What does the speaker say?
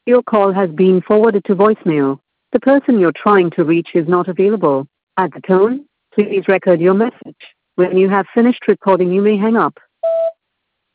Your call has been forwarded to voicemail. The person you're trying to reach is not available. At the tone, please record your message. When you have finished recording, you may hang up.